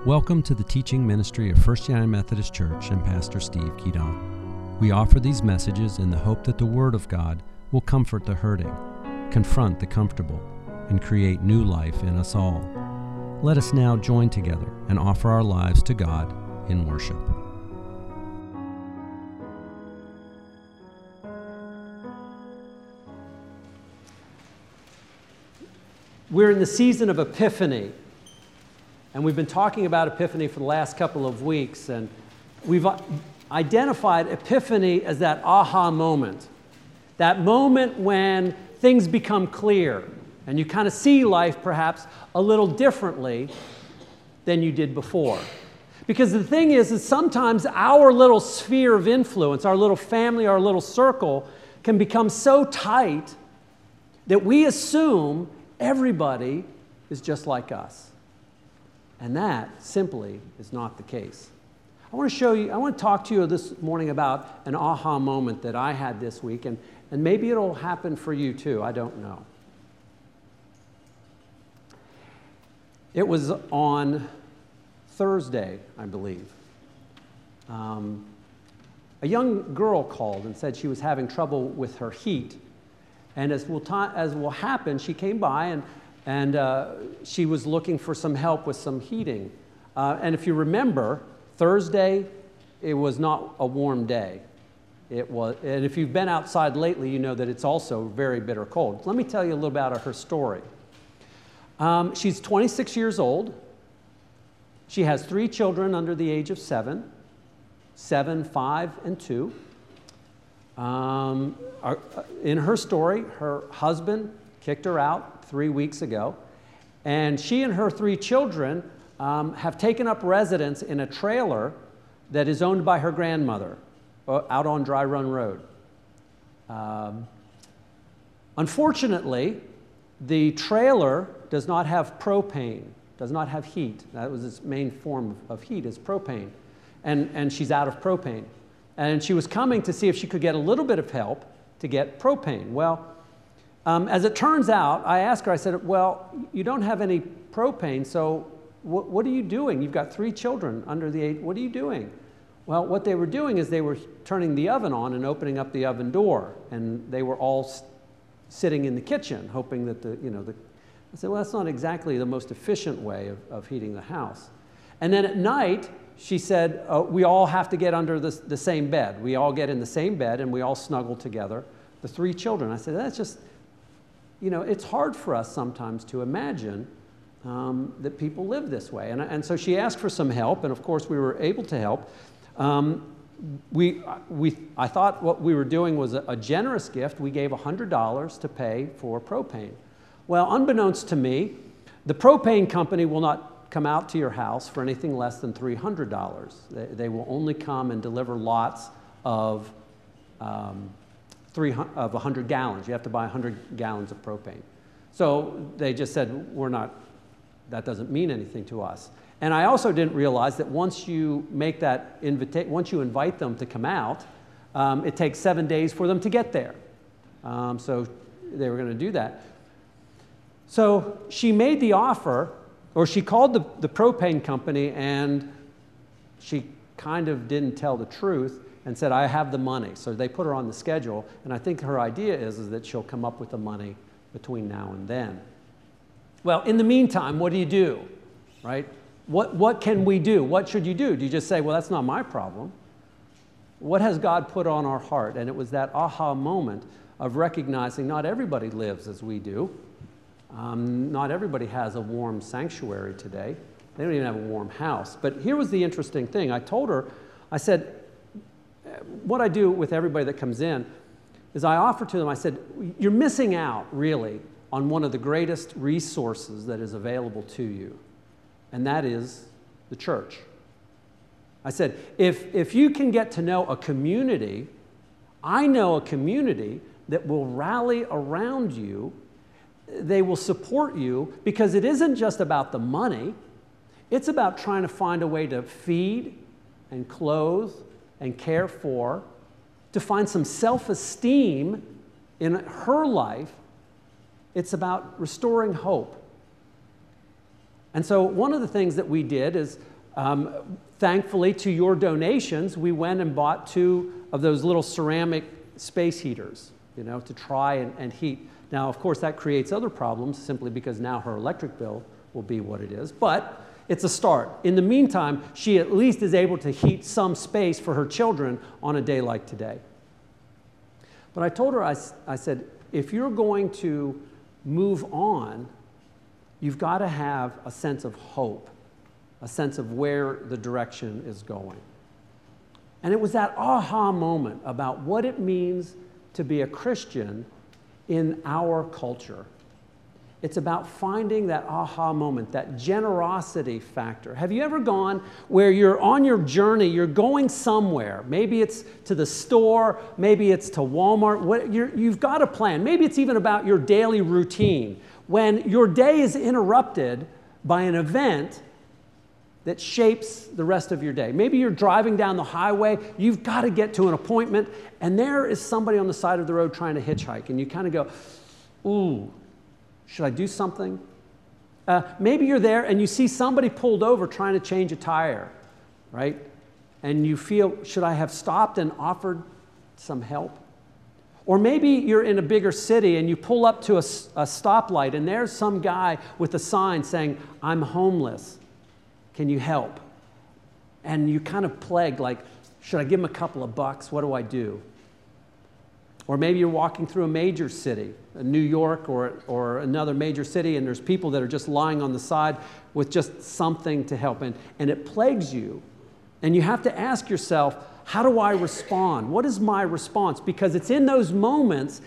Welcome to the teaching ministry of First United Methodist Church and Pastor Steve Keaton. We offer these messages in the hope that the Word of God will comfort the hurting, confront the comfortable, and create new life in us all. Let us now join together and offer our lives to God in worship. We're in the season of Epiphany, and we've been talking about Epiphany for the last couple of weeks, and we've identified Epiphany as that aha moment, that moment when things become clear, and you kind of see life perhaps a little differently than you did before. Because the thing is sometimes our little sphere of influence, our little family, our little circle, can become so tight that we assume everybody is just like us. And that simply is not the case. I want to talk to you this morning about an aha moment that I had this week, and maybe it'll happen for you too, I don't know. It was on Thursday, I believe. A young girl called and said she was having trouble with her heat. And as will happen, she came by and she was looking for some help with some heating. And if you remember, Thursday, it was not a warm day. And if you've been outside lately, you know that it's also very bitter cold. Let me tell you a little about her story. She's 26 years old. She has 3 children under the age of 7, 5, and 2. In her story, her husband kicked her out 3 weeks ago, and she and her 3 children have taken up residence in a trailer that is owned by her grandmother out on Dry Run Road. Unfortunately, the trailer does not have propane, does not have heat. That was its main form of heat, is propane, and she's out of propane. And she was coming to see if she could get a little bit of help to get propane. Well, as it turns out, I asked her, I said, well, you don't have any propane, so what are you doing? You've got 3 children under the age, what are you doing? Well, what they were doing is they were turning the oven on and opening up the oven door, and they were all sitting in the kitchen, hoping that I said, well, that's not exactly the most efficient way of heating the house. And then at night, she said, we all have to get under the same bed. We all get in the same bed and we all snuggle together, the 3 children. I said, that's just, it's hard for us sometimes to imagine that people live this way. And so she asked for some help, and of course we were able to help. I thought what we were doing was a generous gift. We gave $100 to pay for propane. Well, unbeknownst to me, the propane company will not come out to your house for anything less than $300. They will only come and deliver lots of 100 gallons. You have to buy 100 gallons of propane. So they just said, that doesn't mean anything to us. And I also didn't realize that once you make that once you invite them to come out, it takes 7 days for them to get there. So they were going to do that. So she made the offer, or she called the propane company, and she kind of didn't tell the truth and said, I have the money. So they put her on the schedule, and I think her idea is that she'll come up with the money between now and then. Well, in the meantime, what do you do, right? What can we do? What should you do? Do you just say, well, that's not my problem? What has God put on our heart? And it was that aha moment of recognizing not everybody lives as we do. Not everybody has a warm sanctuary today. They don't even have a warm house. But here was the interesting thing. I told her, I said, what I do with everybody that comes in is I offer to them, I said, you're missing out, really, on one of the greatest resources that is available to you, and that is the church. I said, if you can get to know a community, I know a community that will rally around you. They will support you, because it isn't just about the money. It's about trying to find a way to feed and clothe and care for, to find some self-esteem in her life. It's about restoring hope. And so one of the things that we did is Thankfully, to your donations, we went and bought 2 of those little ceramic space heaters, to try and heat. Now, of course, that creates other problems simply because now her electric bill will be what it is, but it's a start. In the meantime, she at least is able to heat some space for her children on a day like today. But I told her, I said, if you're going to move on, you've got to have a sense of hope, a sense of where the direction is going. And it was that aha moment about what it means to be a Christian in our culture. It's about finding that aha moment, that generosity factor. Have you ever gone where you're on your journey, you're going somewhere? Maybe it's to the store, maybe it's to Walmart. You've got a plan. Maybe it's even about your daily routine. When your day is interrupted by an event that shapes the rest of your day. Maybe you're driving down the highway, you've got to get to an appointment, and there is somebody on the side of the road trying to hitchhike, and you kind of go, ooh, should I do something? Maybe you're there and you see somebody pulled over trying to change a tire, right? And you feel, should I have stopped and offered some help? Or maybe you're in a bigger city and you pull up to a stoplight and there's some guy with a sign saying, I'm homeless. Can you help? And you kind of plagued, like, should I give him a couple of bucks? What do I do? Or maybe you're walking through a major city, New York or another major city, and there's people that are just lying on the side with just something to help. And it plagues you. And you have to ask yourself, how do I respond? What is my response? Because it's in those moments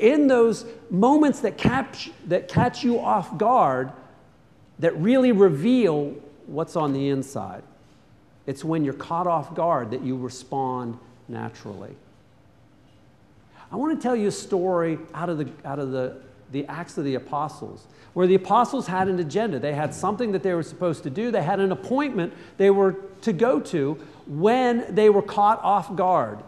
that catch you off guard that really reveal what's on the inside. It's when you're caught off guard that you respond naturally. I want to tell you a story out of the Acts of the Apostles, where the apostles had an agenda. They had something that they were supposed to do. They had an appointment they were to go to when they were caught off guard.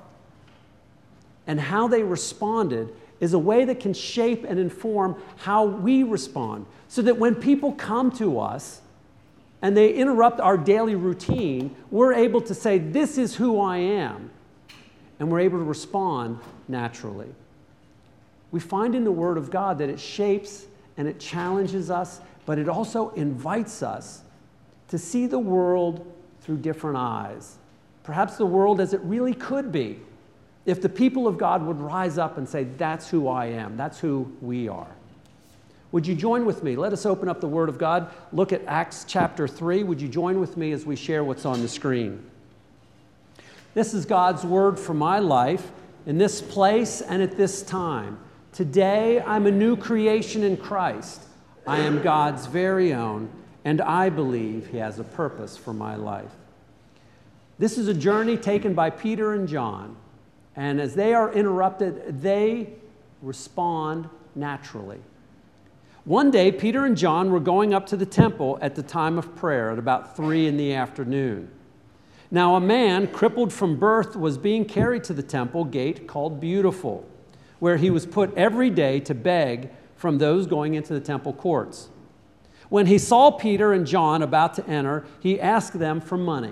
And how they responded is a way that can shape and inform how we respond. So that when people come to us and they interrupt our daily routine, we're able to say, this is who I am. And we're able to respond naturally. We find in the Word of God that it shapes and it challenges us, but it also invites us to see the world through different eyes. Perhaps the world as it really could be, if the people of God would rise up and say, that's who I am, that's who we are. Would you join with me? Let us open up the Word of God. Look at Acts chapter 3. Would you join with me as we share what's on the screen? This is God's word for my life in this place and at this time. Today, I'm a new creation in Christ. I am God's very own, and I believe He has a purpose for my life. This is a journey taken by Peter and John, and as they are interrupted, they respond naturally. One day, Peter and John were going up to the temple at the time of prayer at about 3 p.m. Now a man crippled from birth was being carried to the temple gate called Beautiful, where he was put every day to beg from those going into the temple courts. When he saw Peter and John about to enter, he asked them for money.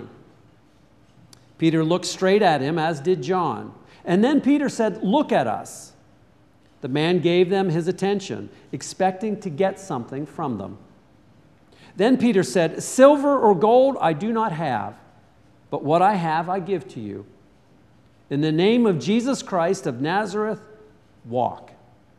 Peter looked straight at him, as did John. And then Peter said, "Look at us." The man gave them his attention, expecting to get something from them. Then Peter said, "Silver or gold I do not have, but what I have I give to you. In the name of Jesus Christ of Nazareth, walk."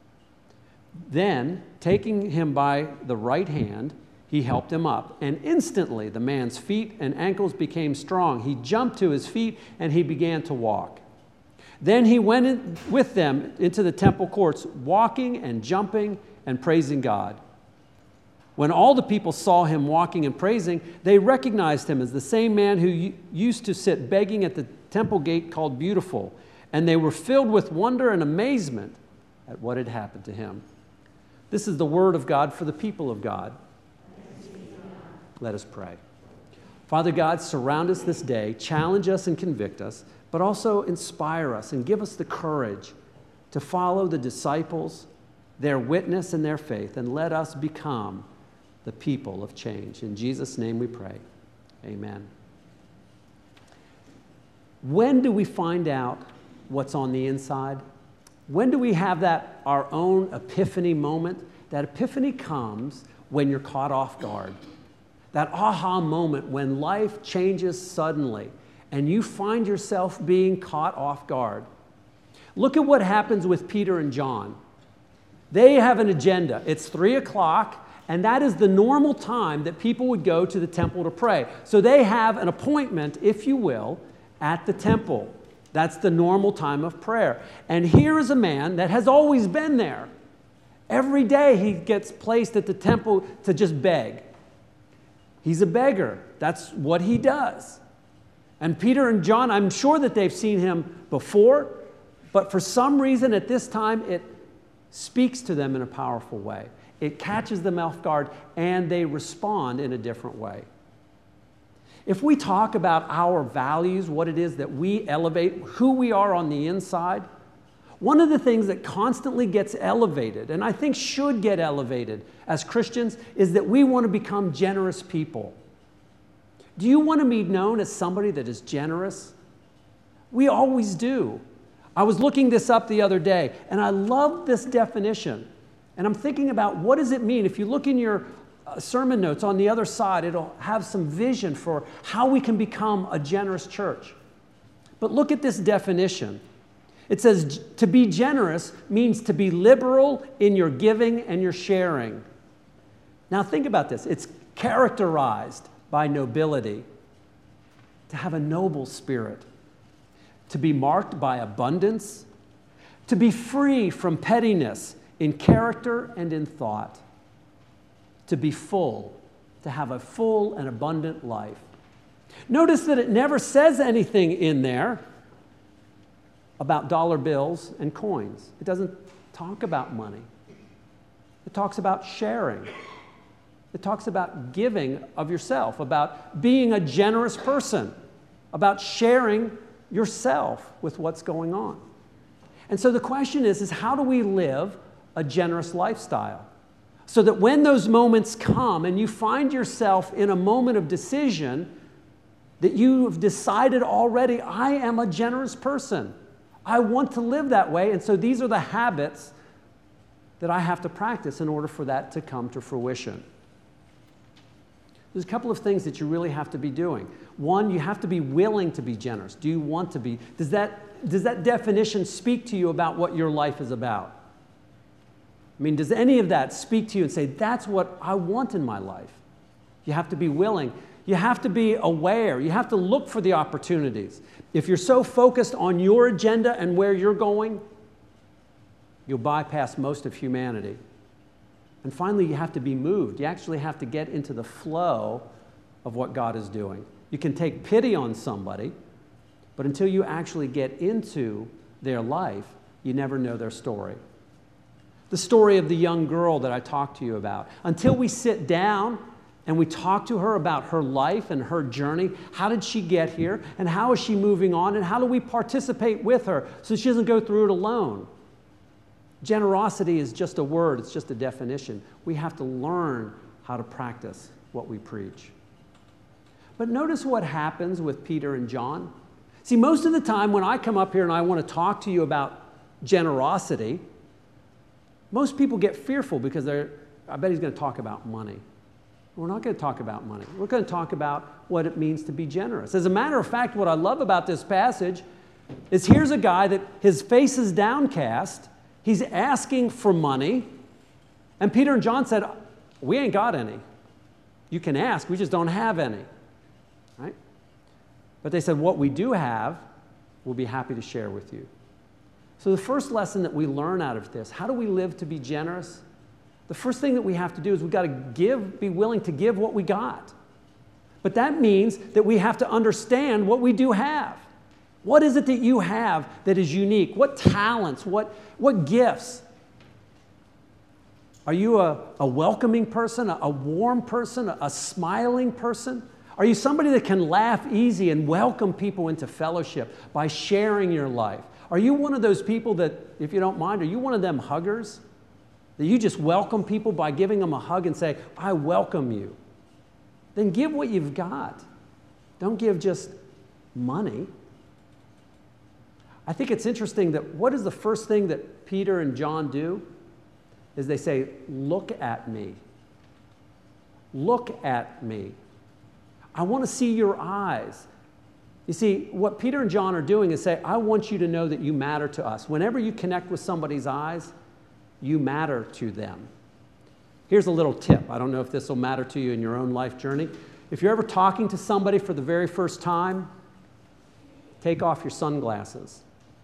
Then, taking him by the right hand, he helped him up. And instantly the man's feet and ankles became strong. He jumped to his feet and he began to walk. Then he went in with them into the temple courts, walking and jumping and praising God. When all the people saw him walking and praising, they recognized him as the same man who used to sit begging at the temple gate called Beautiful, and they were filled with wonder and amazement at what had happened to him. This is the word of God for the people of God. Let us pray. Father God, surround us this day, challenge us and convict us, but also inspire us and give us the courage to follow the disciples, their witness and their faith, and let us become the people of change. In Jesus' name we pray. Amen. When do we find out what's on the inside? When do we have that our own epiphany moment? That epiphany comes when you're caught off guard. That aha moment when life changes suddenly and you find yourself being caught off guard. Look at what happens with Peter and John. They have an agenda. It's 3 o'clock, and that is the normal time that people would go to the temple to pray. So they have an appointment, if you will, at the temple. That's the normal time of prayer. And here is a man that has always been there. Every day he gets placed at the temple to just beg. He's a beggar. That's what he does. And Peter and John, I'm sure that they've seen him before, but for some reason at this time it speaks to them in a powerful way. It catches them off guard and they respond in a different way. If we talk about our values, what it is that we elevate, who we are on the inside, one of the things that constantly gets elevated, and I think should get elevated as Christians, is that we want to become generous people. Do you want to be known as somebody that is generous? We always do. I was looking this up the other day, and I love this definition. And I'm thinking about what does it mean? If you look in your sermon notes on the other side, it'll have some vision for how we can become a generous church. But look at this definition. It says to be generous means to be liberal in your giving and your sharing. Now think about this. It's characterized by nobility, to have a noble spirit, to be marked by abundance, to be free from pettiness in character and in thought, to be full, to have a full and abundant life. Notice that it never says anything in there about dollar bills and coins. It doesn't talk about money. It talks about sharing. It talks about giving of yourself, about being a generous person, about sharing yourself with what's going on. And so the question is how do we live a generous lifestyle? So that when those moments come and you find yourself in a moment of decision, that you have decided already, I am a generous person. I want to live that way, and so these are the habits that I have to practice in order for that to come to fruition. There's a couple of things that you really have to be doing. One, you have to be willing to be generous. Do you want to be? Does that definition speak to you about what your life is about? I mean, does any of that speak to you and say, that's what I want in my life? You have to be willing. You have to be aware. You have to look for the opportunities. If you're so focused on your agenda and where you're going, you'll bypass most of humanity. And finally, you have to be moved. You actually have to get into the flow of what God is doing. You can take pity on somebody, but until you actually get into their life, you never know their story. The story of the young girl that I talked to you about. Until we sit down and we talk to her about her life and her journey, how did she get here, and how is she moving on, and how do we participate with her so she doesn't go through it alone? Generosity is just a word, it's just a definition. We have to learn how to practice what we preach. But notice what happens with Peter and John. See, most of the time when I come up here and I want to talk to you about generosity, most people get fearful because I bet he's going to talk about money. We're not going to talk about money. We're going to talk about what it means to be generous. As a matter of fact, what I love about this passage is here's a guy that his face is downcast. He's asking for money. And Peter and John said, we ain't got any. You can ask, we just don't have any. Right? But they said, what we do have, we'll be happy to share with you. So the first lesson that we learn out of this, how do we live to be generous? The first thing that we have to do is we've got to be willing to give what we got. But that means that we have to understand what we do have. What is it that you have that is unique? What talents? What gifts? Are you a welcoming person, a warm person, a smiling person? Are you somebody that can laugh easy and welcome people into fellowship by sharing your life? Are you one of those people that, if you don't mind, are you one of them huggers? That you just welcome people by giving them a hug and say, I welcome you. Then give what you've got. Don't give just money. I think it's interesting that what is the first thing that Peter and John do? Is they say, look at me. Look at me. I want to see your eyes. You see, what Peter and John are doing is say, I want you to know that you matter to us. Whenever you connect with somebody's eyes, you matter to them. Here's a little tip. I don't know if this will matter to you in your own life journey. If you're ever talking to somebody for the very first time, take off your sunglasses.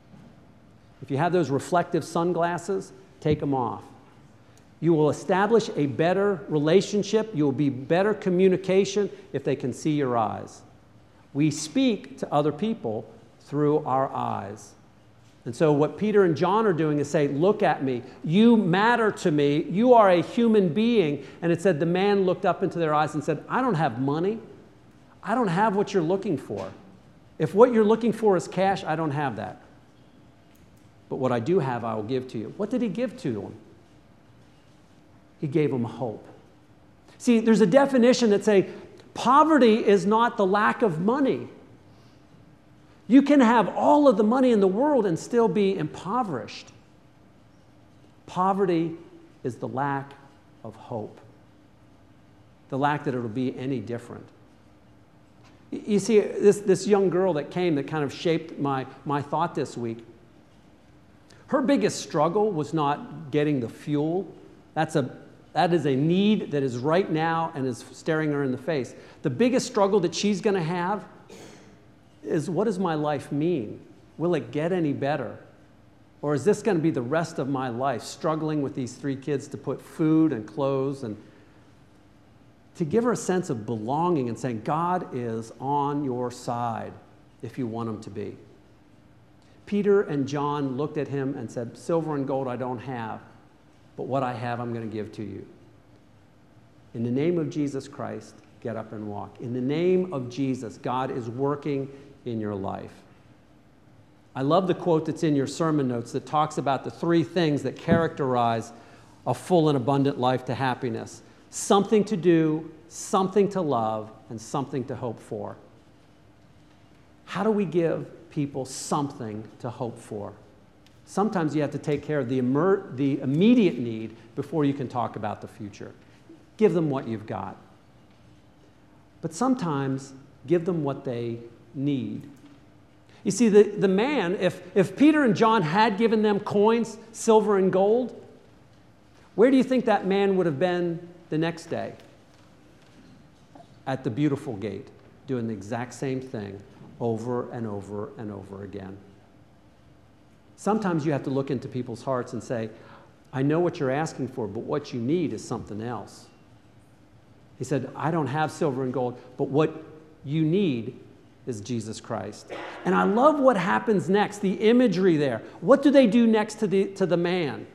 If you have those reflective sunglasses, take them off. You will establish a better relationship. You will be better communication if they can see your eyes. We speak to other people through our eyes. And so what Peter and John are doing is say, look at me. You matter to me. You are a human being. And it said the man looked up into their eyes and said, I don't have money. I don't have what you're looking for. If what you're looking for is cash, I don't have that. But what I do have, I will give to you. What did he give to them? He gave them hope. See, there's a definition that says poverty is not the lack of money. You can have all of the money in the world and still be impoverished. Poverty is the lack of hope. The lack that it'll be any different. You see, this young girl that came that kind of shaped my thought this week, her biggest struggle was not getting the fuel. That is a need that is right now and is staring her in the face. The biggest struggle that she's going to have is, what does my life mean? Will it get any better? Or is this going to be the rest of my life, struggling with these 3 kids to put food and clothes, and to give her a sense of belonging and saying, God is on your side if you want him to be. Peter and John looked at him and said, silver and gold I don't have, but what I have I'm going to give to you. In the name of Jesus Christ, get up and walk. In the name of Jesus, God is working in your life. I love the quote that's in your sermon notes that talks about the 3 things that characterize a full and abundant life to happiness. Something to do, something to love, and something to hope for. How do we give people something to hope for? Sometimes you have to take care of the immediate need before you can talk about the future. Give them what you've got. But sometimes give them what they need. You see, the man, if Peter and John had given them coins, silver and gold, where do you think that man would have been the next day? At the beautiful gate, doing the exact same thing over and over and over again. Sometimes you have to look into people's hearts and say, I know what you're asking for, but what you need is something else. He said, I don't have silver and gold, but what you need is Jesus Christ. And I love what happens next, the imagery there. What do they do next to the man?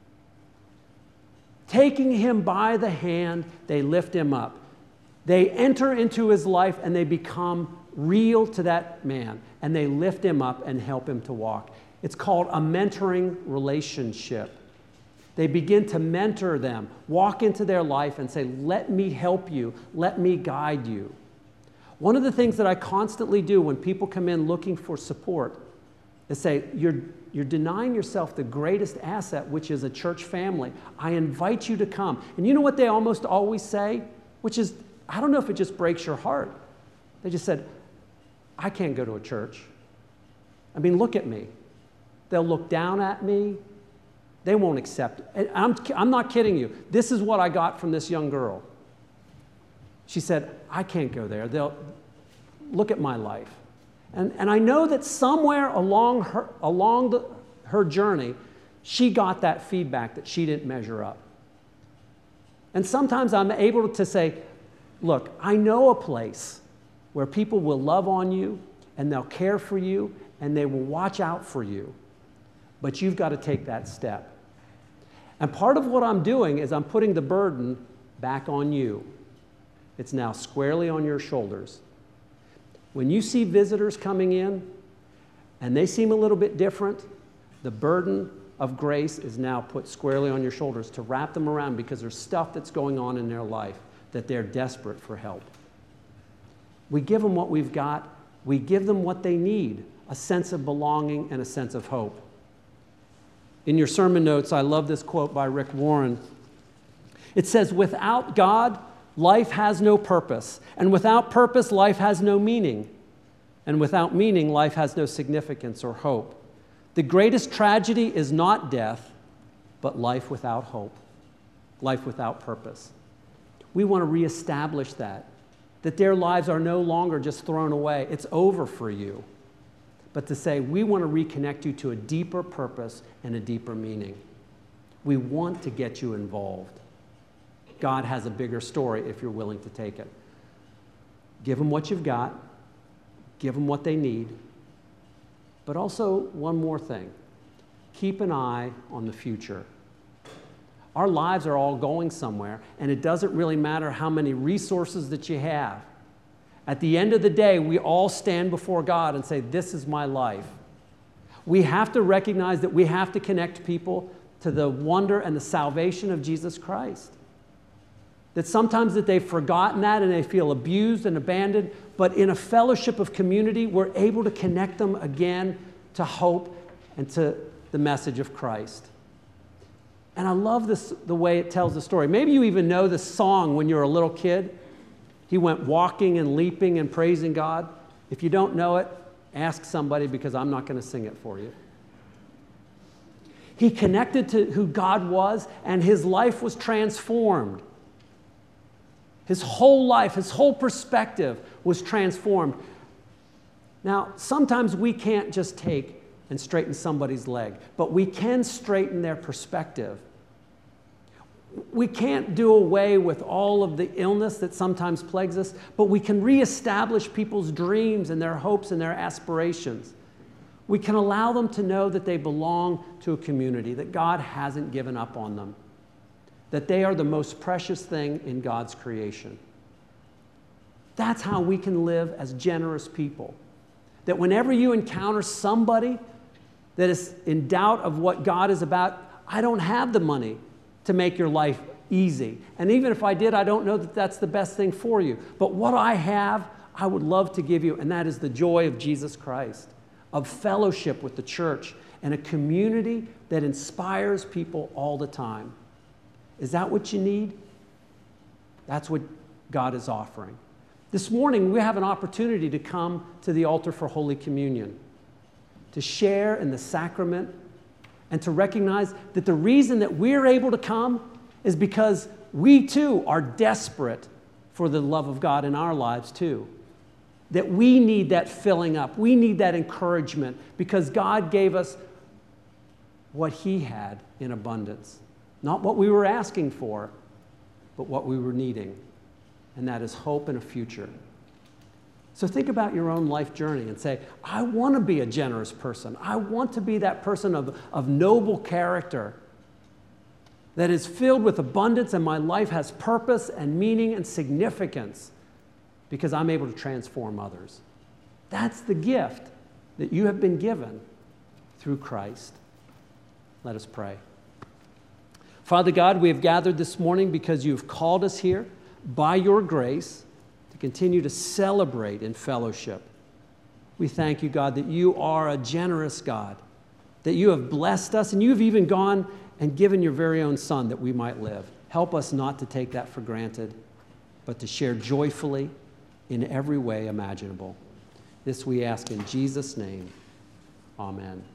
Taking him by the hand, they lift him up. They enter into his life and they become real to that man. And they lift him up and help him to walk. It's called a mentoring relationship. They begin to mentor them, walk into their life and say, let me help you, let me guide you. One of the things that I constantly do when people come in looking for support is say, you're denying yourself the greatest asset, which is a church family. I invite you to come. And you know what they almost always say? Which is, I don't know if it just breaks your heart. They just said, I can't go to a church. I mean, look at me. They'll look down at me. They won't accept it. I'm not kidding you. This is what I got from this young girl. She said, I can't go there. They'll look at my life. And I know that somewhere along her journey, she got that feedback that she didn't measure up. And sometimes I'm able to say, look, I know a place where people will love on you and they'll care for you and they will watch out for you. But you've got to take that step. And part of what I'm doing is I'm putting the burden back on you. It's now squarely on your shoulders. When you see visitors coming in and they seem a little bit different, the burden of grace is now put squarely on your shoulders to wrap them around because there's stuff that's going on in their life that they're desperate for help. We give them what we've got. We give them what they need, a sense of belonging and a sense of hope. In your sermon notes, I love this quote by Rick Warren. It says, "Without God, life has no purpose. And without purpose, life has no meaning. And without meaning, life has no significance or hope. The greatest tragedy is not death, but life without hope, life without purpose." We want to reestablish that their lives are no longer just thrown away. It's over for you. But to say, we want to reconnect you to a deeper purpose and a deeper meaning. We want to get you involved. God has a bigger story if you're willing to take it. Give them what you've got. Give them what they need. But also, one more thing. Keep an eye on the future. Our lives are all going somewhere, and it doesn't really matter how many resources that you have. At the end of the day, we all stand before God and say, this is my life. We have to recognize that we have to connect people to the wonder and the salvation of Jesus Christ. That sometimes that they've forgotten that and they feel abused and abandoned, but in a fellowship of community, we're able to connect them again to hope and to the message of Christ. And I love this, the way it tells the story. Maybe you even know the song when you were a little kid. He went walking and leaping and praising God. If you don't know it, ask somebody, because I'm not going to sing it for you. He connected to who God was, and his life was transformed. His whole life, his whole perspective was transformed. Now, sometimes we can't just take and straighten somebody's leg, but we can straighten their perspective. We can't do away with all of the illness that sometimes plagues us, but we can reestablish people's dreams and their hopes and their aspirations. We can allow them to know that they belong to a community, that God hasn't given up on them, that they are the most precious thing in God's creation. That's how we can live as generous people. That whenever you encounter somebody that is in doubt of what God is about, I don't have the money to make your life easy. And even if I did, I don't know that that's the best thing for you. But what I have, I would love to give you, and that is the joy of Jesus Christ, of fellowship with the church, and a community that inspires people all the time. Is that what you need? That's what God is offering. This morning, we have an opportunity to come to the altar for Holy Communion, to share in the sacrament, and to recognize that the reason that we're able to come is because we too are desperate for the love of God in our lives too. That we need that filling up. We need that encouragement because God gave us what he had in abundance. Not what we were asking for, but what we were needing. And that is hope and a future. So think about your own life journey and say, I want to be a generous person. I want to be that person of noble character that is filled with abundance, and my life has purpose and meaning and significance because I'm able to transform others. That's the gift that you have been given through Christ. Let us pray. Father God, we have gathered this morning because you've called us here by your grace to continue to celebrate in fellowship. We thank you, God, that you are a generous God, that you have blessed us, and you've even gone and given your very own Son that we might live. Help us not to take that for granted, but to share joyfully in every way imaginable. This we ask in Jesus' name. Amen.